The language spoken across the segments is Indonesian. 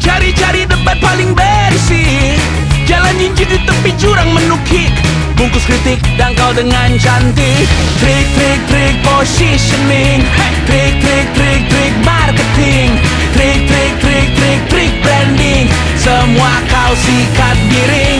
Cari-cari debat paling berisik, jalan jinjit di tepi jurang menukik, bungkus kritik dangkal dengan cantik. Trik positioning, trik marketing, trik branding, semua kau sikat miring.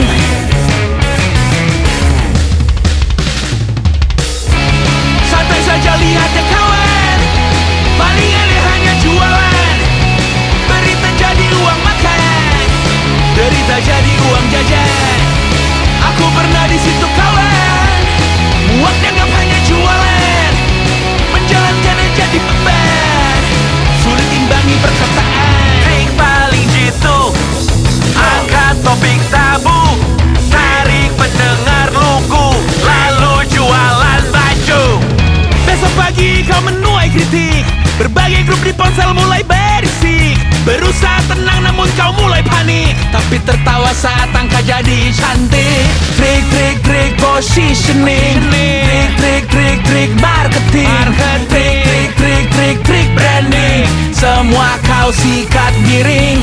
Santai saja lihat ya kawan, paling aneh hanya jualan. Berita jadi uang makan, derita jadi uang jajan. Aku pernah di situ kawan, muak dianggap hanya jualan, menjalankannya jadi beban, sulit imbangi perkataan. Trik paling jitu, angkat topik tabu, tarik pendengar lugu, lalu jualan baju. Besok pagi kau menuai kritik, berbagai grup di ponsel mulai berisik. Berusaha tenang namun kau mulai panik, tapi tertawa saat angka jadi cantik. Trik positioning, trik marketing, trik branding, semua kau sikat miring.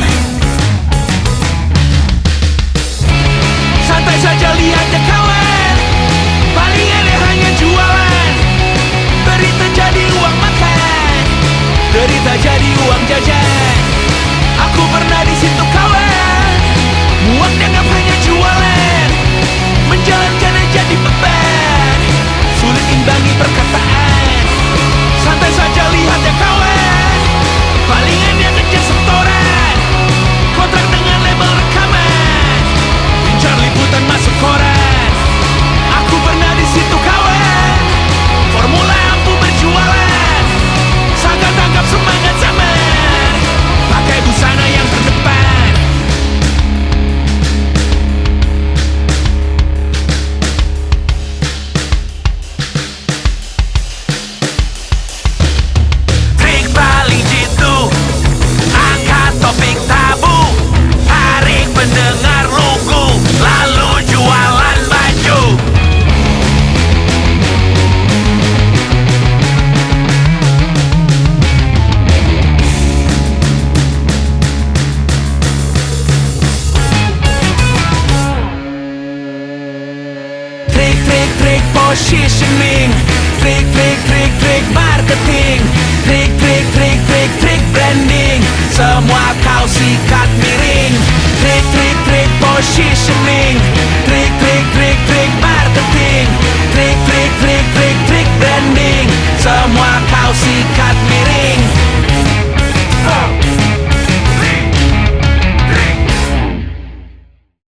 Santai saja lihat ya kawan, paling aneh hanya jualan. Berita jadi uang makan, derita jadi uang jajan. Aku pernah di situ kawan, muak dianggap hanya jualan, menjalankannya jadi beban, sulit imbangi perkataan. Santai saja lihat ya kawan, palingan yang ngejar setoran, kontrak dengan label rekaman, incar liputan masuk koran. Aku pernah di situ kawan, formula ampuh berjualan, sangka tangkap semangat zaman, pakai busana yang terdepan. Trik paling jitu, angkat topik tabu, tarik pendengar lugu, lalu jualan baju. Trik positioning, trik marketing, trik branding, semua kau sikat miring. Trik positioning, trik marketing, trik branding, semua kau sikat